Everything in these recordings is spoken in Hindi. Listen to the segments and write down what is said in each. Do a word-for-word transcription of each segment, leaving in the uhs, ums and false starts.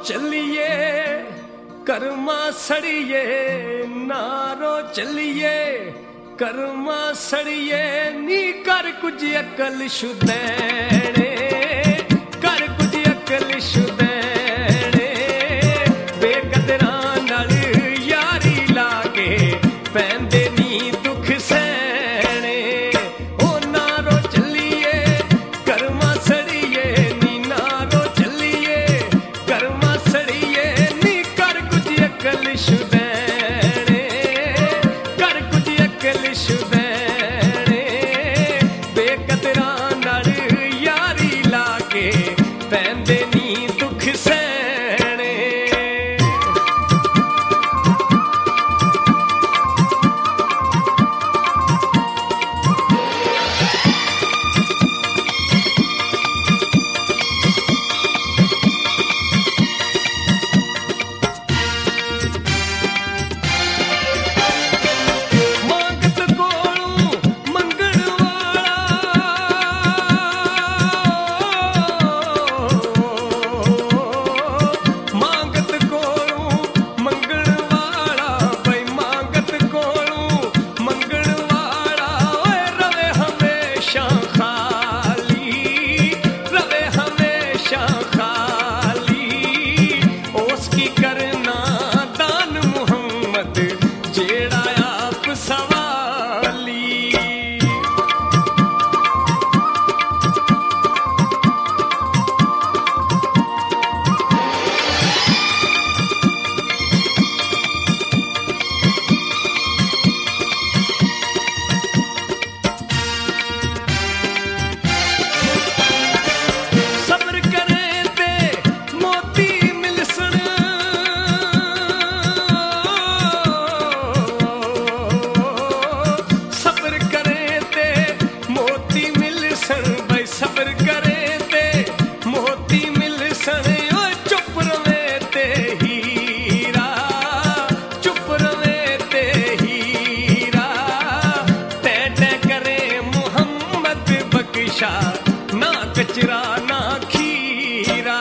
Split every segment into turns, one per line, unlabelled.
चलिए कर्मा सड़िए नारो चलिए कर्मा सड़िए नी कर कुछ अकल शुदैणे कर कुछ अकल शुदैणे बेकदरा नाल यारी लागे पैंदे नी दुख सहणे ओ नारो चलिए कर्मा सड़िए नी नारो चलिए कर्मा सड़िए नी कर कुछ अकल शुदैणे कर कुछ अकल शुदैणे बेकदरा नाल यारी लागे पैंदे नी दुख सहणे मांगत कोलों मंगण वाला मांगत कोलों मंगण वाला भाई मांगत कोलों मंगण वाला ओए रवे हमेशा खाली रवे हमेशा खाली उसकी करना दान मुहम्मद जेड़ा आप सवाली सब्र करे ते मोती मिलसन सब्र करे ते मोती मिलसन भाई सब्र करे ते मोती मिलसन ओ चुप रवे ते हीरा चुप रवे ते हीरा तै तै करे मुहम्मद बख्शा ना कचरा ना खीरा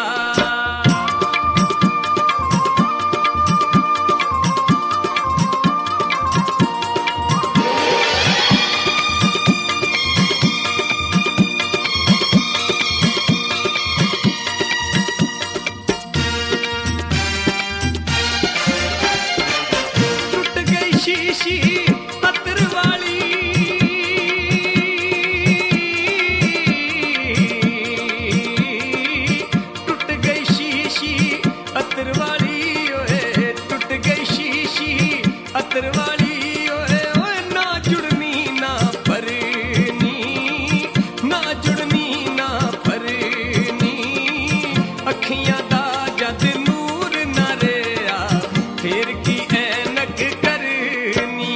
टूट गई शीशी अतर वाली टूट गई शीशी अतर वाली ओए टूट गई शीशी अतर वाली ओए ओए ना जुड़नी ना परनी ना जुड़नी ना परनी अखियां दा जद नूर ना रेया फिर की ऐनक करनी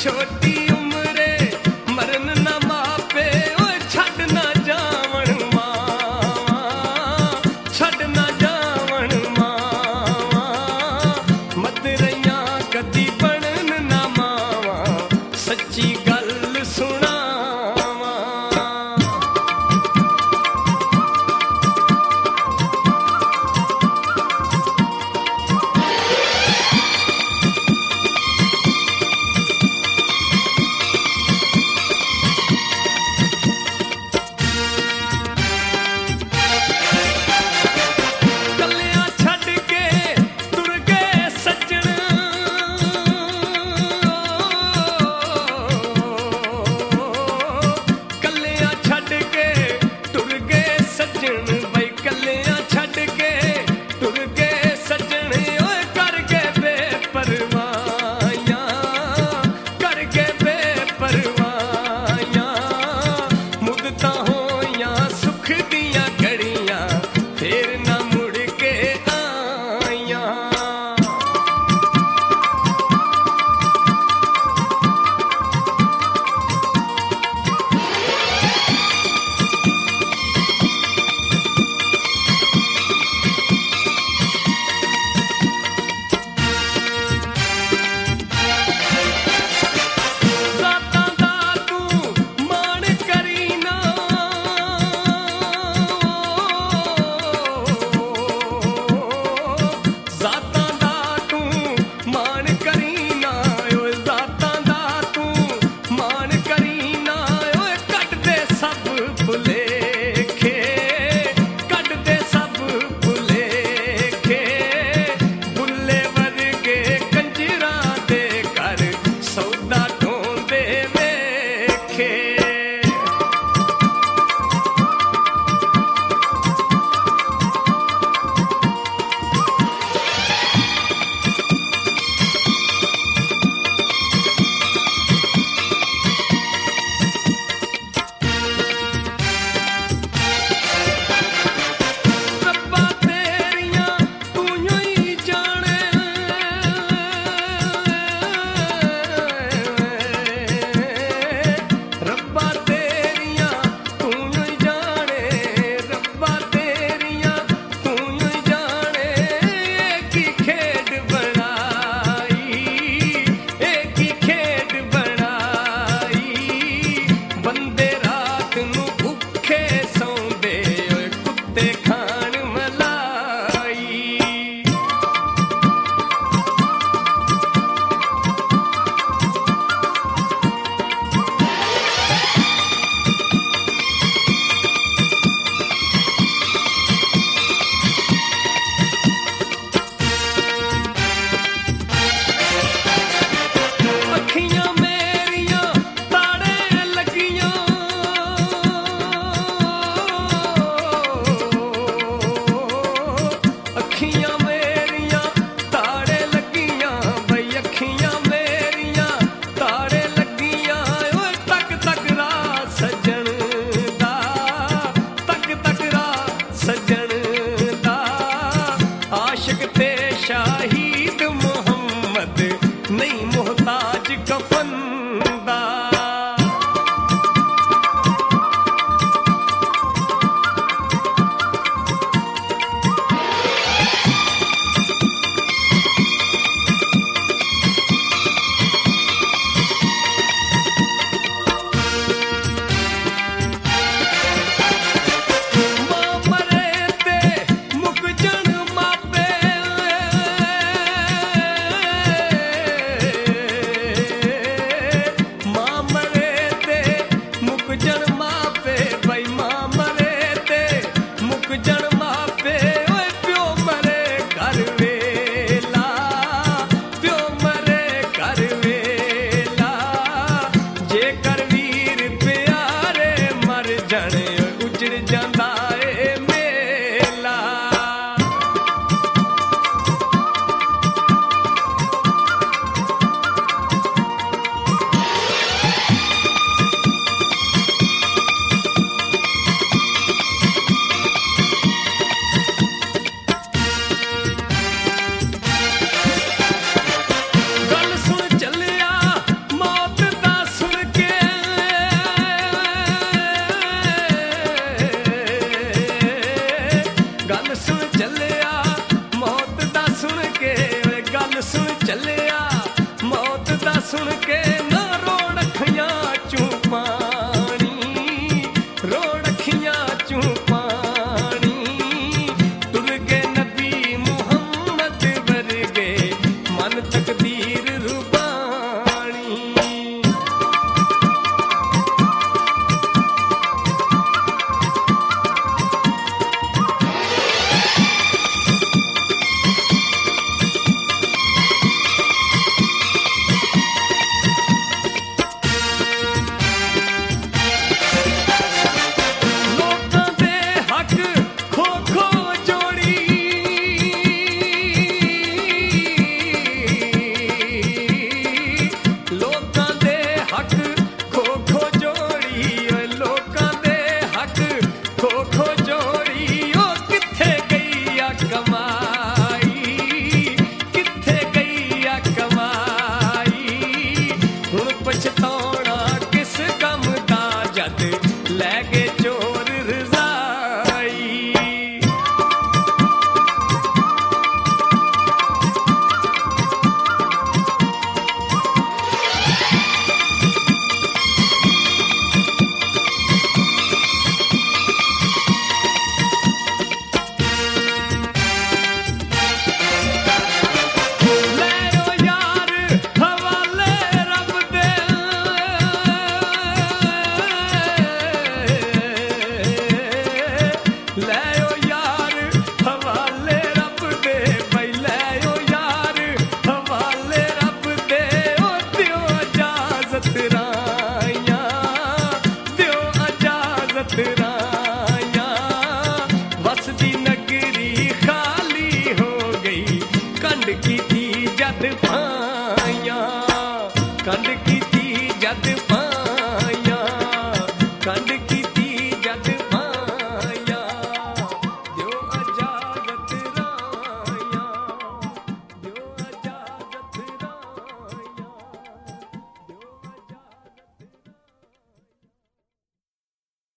छोटी उम्रे मरन ना मापे ओ छड़ ना जावण मावा छड़ ना जावण मावा मत रैया कदी बनन ना मावा सच्ची गल सुनावा सुन के ना रोण अखियां चूं पानी, रोण अखियां चूं पानी। तुर गए नबी मुहम्मद वर्गे मन तकदीर रुबानी। पछताना किस गम दा जद लै गए चोर रज़ाई। वसदी नगरी खाली हो गई कंड की थी जद पाया, कंड की थी जद